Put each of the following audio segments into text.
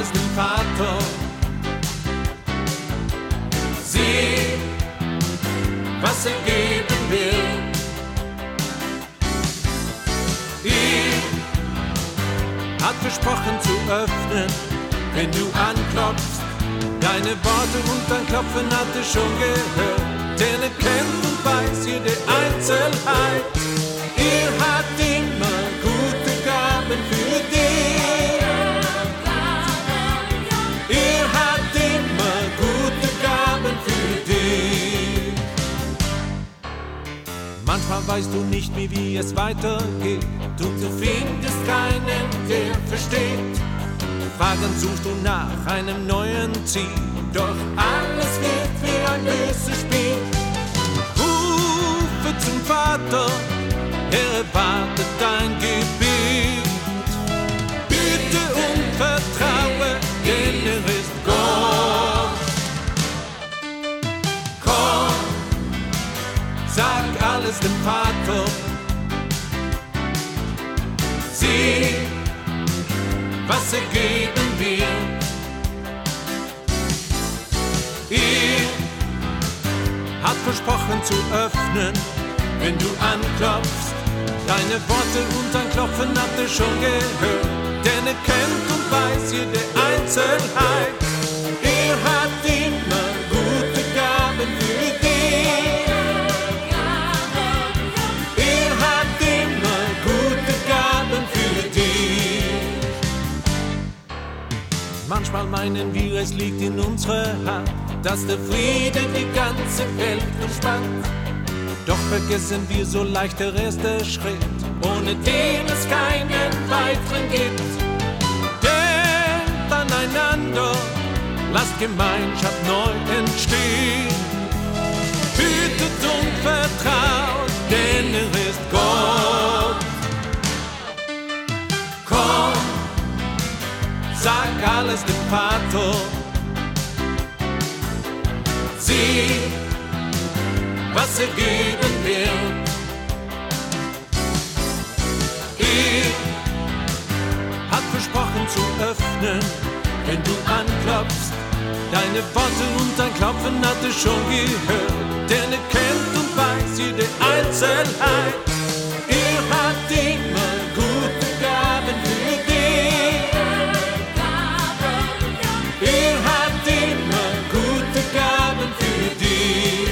alles dem Vater. Sieh, was er geben will. Er hat versprochen zu öffnen, wenn du anklopfst. Deine Worte und dein Klopfen hat er schon gehört. Denn er kennt und weiß jede Einzelheit. Er hat immer gute Gaben für dich. Er hat immer gute Gaben für dich. Manchmal weißt du nicht mehr, wie es weitergeht. Und du findest keinen, der versteht. Fragend suchst du nach einem neuen Ziel. Doch alles wird wie ein böses Spiel. Rufe zum Vater, er erwartet dein Gebet. Bitte und vertraue, denn er ist Gott. Komm, sag alles dem Vater. Sieh, was er geben wird. Er hat versprochen zu öffnen, wenn du anklopfst. Deine Worte und dein Klopfen hat er schon gehört. Denn er kennt und weiß jede Einzelheit. Er hat immer gute Gaben für dich. Er hat immer gute Gaben für dich. Manchmal meinen wir, es liegt in unserer Hand, dass der Friede die ganze Welt umspannt. Doch vergessen wir so leicht der erste Schritt, ohne den es keinen weiteren gibt. Denkt aneinander, lasst Gemeinschaft neu entstehen. Bittet und vertraut, denn er ist Gott. Komm, sag alles dem Vater. Sieh, was er geben wird. Er hat versprochen zu öffnen, wenn du anklopfst. Deine Worte und dein Klopfen hat er schon gehört. Denn er kennt und weiß jede Einzelheit. Er hat immer gute Gaben für dich. Er hat immer gute Gaben für dich.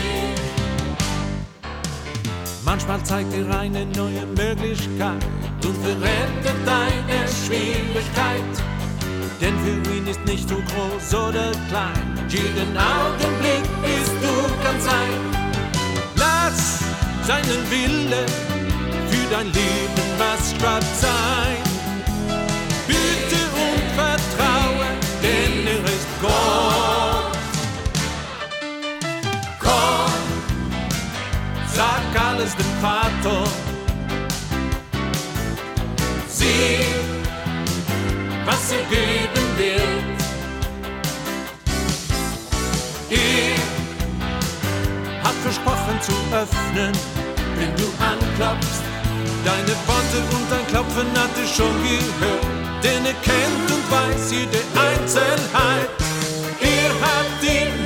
Manchmal zeigt er eine neue Möglichkeit und verändert deine Schwierigkeit. Denn für ihn ist nicht so groß oder klein. Jeden Augenblick bist du ganz ein. Lass seinen Wille für dein Leben maßstab sein. Bitte und vertraue, denn er ist Gott. Komm, sag alles dem Vater. Sieh, was er geben wird. Er hat versprochen zu öffnen, wenn du anklopfst. Deine Worte und dein Klopfen hat er schon gehört. Denn er kennt und weiß jede Einzelheit. Er hat ihn